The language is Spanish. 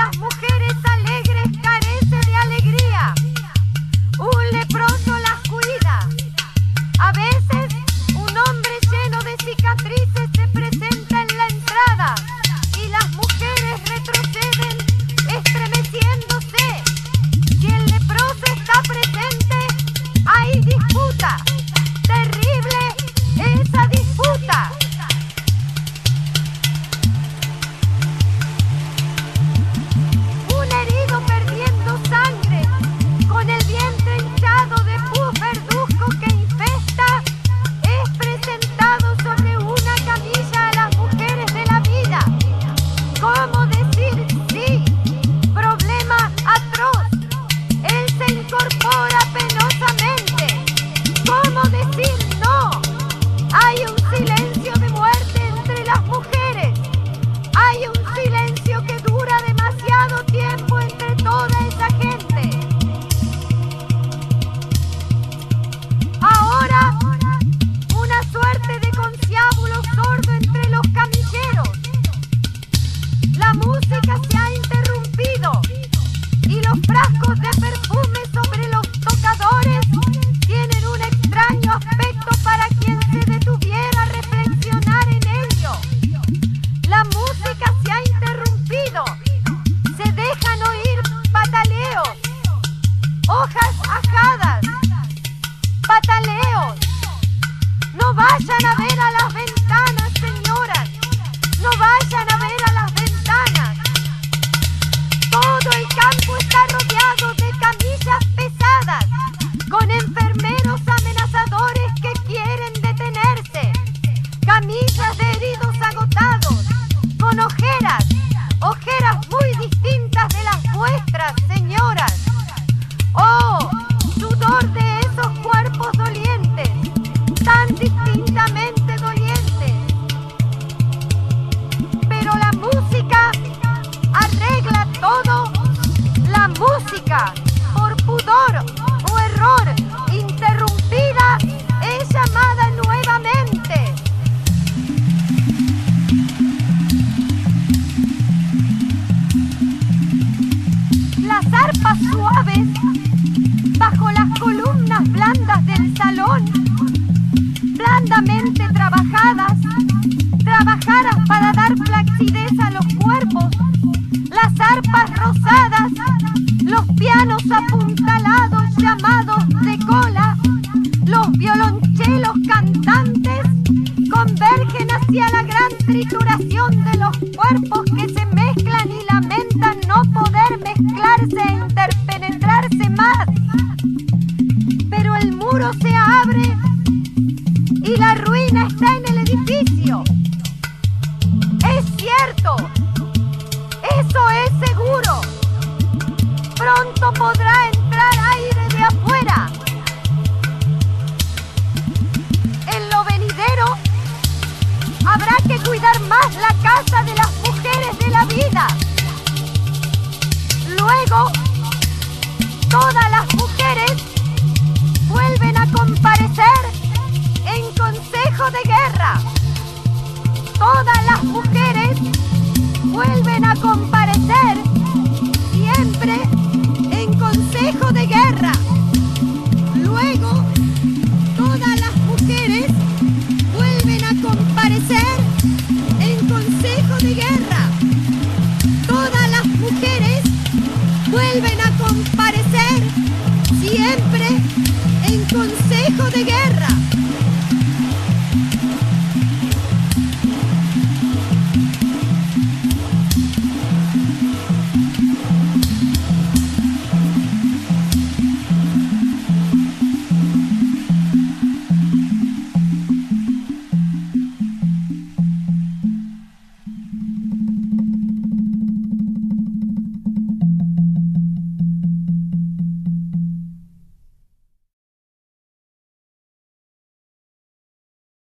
las mujeres alegres carece de alegría. Un leproso las cuida. A veces un hombre lleno de cicatrices se presenta en la entrada y las mujeres retroceden estremeciéndose. Si el leproso está presente, hay disputa. Terrible esa disputa. Un herido perdiendo sangre, con el vientre hinchado de pus verduzco que infesta, es presentado sobre una camilla a las mujeres de la vida. ¿Cómo decir sí? Problema atroz. Él se incorpora penosamente. ¿Cómo decir no? Hay un silencio de muerte entre las mujeres. Hay un silencio que dura demasiado tiempo entre toda esa gente. Ahora, una suerte de conciliábulo sordo entre los camilleros. La música se ha interrumpido y los frascos de perfume sobre los tocadores tienen un extraño aspecto para quien se detuviera a reflexionar en ello. La música se ha interrumpido. Se dejan oír pataleos, hojas ajadas, pataleos. No vayan a ver a las ventanas, señoras. No vayan a ver a las ventanas. Todo el campo está rodeado de camillas pesadas, con enfermeros amenazadores que quieren detenerse. Camillas de heridos agotados, con ojeras, ojeras muy distintas de las vuestras, señoras. ¡Oh, sudor de esos cuerpos dolientes, tan distintamente dolientes! Pero la música arregla todo. La música, por pudor o error interrumpida, es llamada nuevamente. Las arpas suaves, bajo las columnas blandas del salón, blandamente trabajadas para dar flacidez a los cuerpos, las arpas rosadas, los pianos apuntalados llamados de cola, los violonchelos cantantes, convergen hacia la gran trituración de los cuerpos que se mezclan y lamentan no poder mezclarse e interpenetrarse más. Pero el muro se abre y la ruina está en el edificio. Es cierto, eso es seguro. Pronto podrá entrar aire de afuera. En lo venidero habrá que cuidar más la casa de las mujeres de la vida. Luego